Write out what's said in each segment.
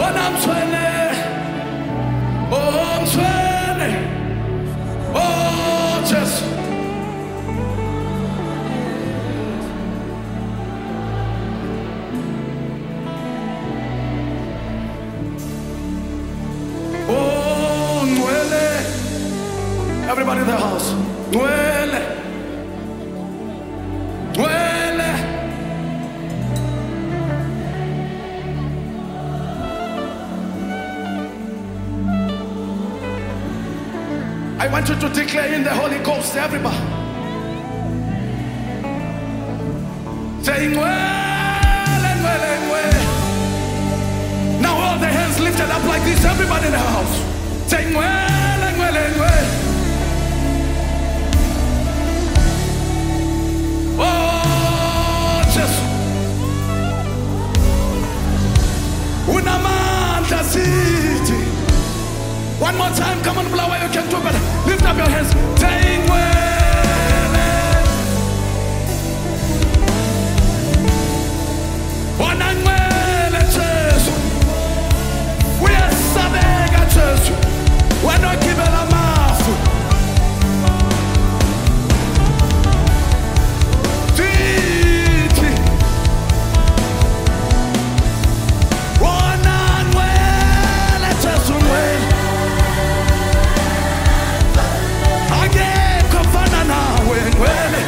Bona mthwele, oh mthwele, oh Jesu. Oh Nwele, everybody in the house, Nwele, Nwele. I want you to declare in the Holy Ghost, everybody. Say, Nwele, Nwele, Nwele. Now all the hands lifted up like this, everybody in the house. Say, Nwele, Nwele, Nwele. Oh, Jesus. Unamandla sithi. One more time, come on, blow away, you can do better. Lift up your hands. Say, Nwele. Bona Nwele Jesu. Uyasabeka Jesu. Wena ogibela amafu. Sithi. Bona Nwele Jesu Nwele. Akekho ofana nawe Nwele.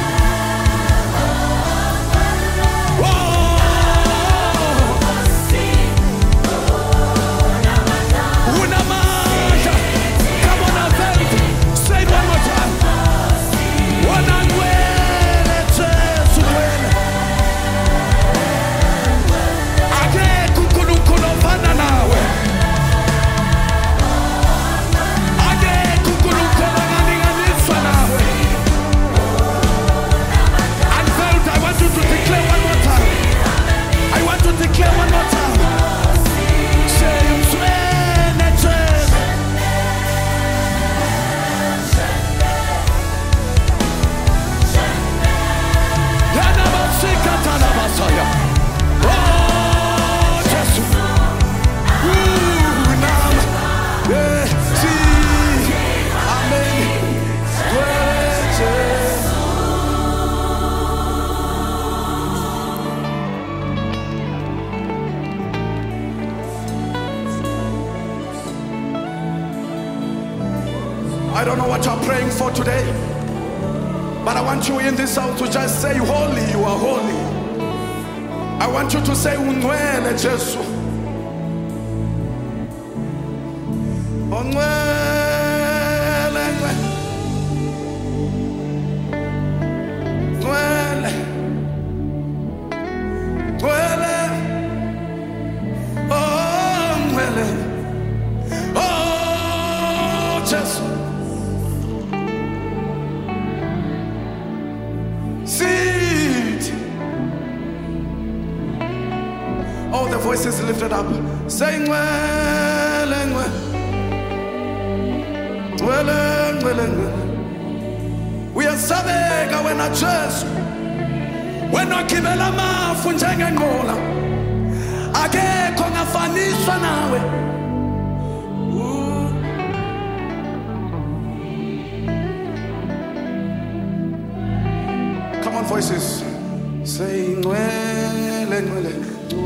I don't know what you're praying for today, but I want you in this house to just say, holy, you are holy. I want you to say, Unwele Jesu. Unwele, Unwele, Unwele, oh Unwele, oh Jesu. All the voices lifted up, saying, Nwele, Nwele, Nwele, Nwele, Nwele. Uyasabeka wena Jesu, wena ogibela amafu njengenqola, akekho ongafaniswa nawe. Come on, voices, say Nwele, Nwele.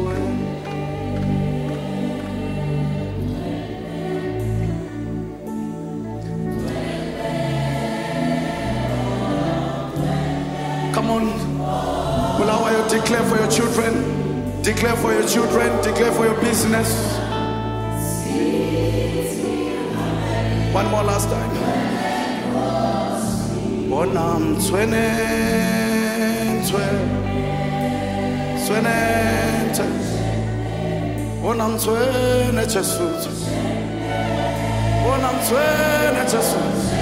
Come on, will I you declare for your children, declare for your children, declare for your business. One more last time. Bonam Twene, Bonam Twene, Jesus. Bonam Twene, Jesus.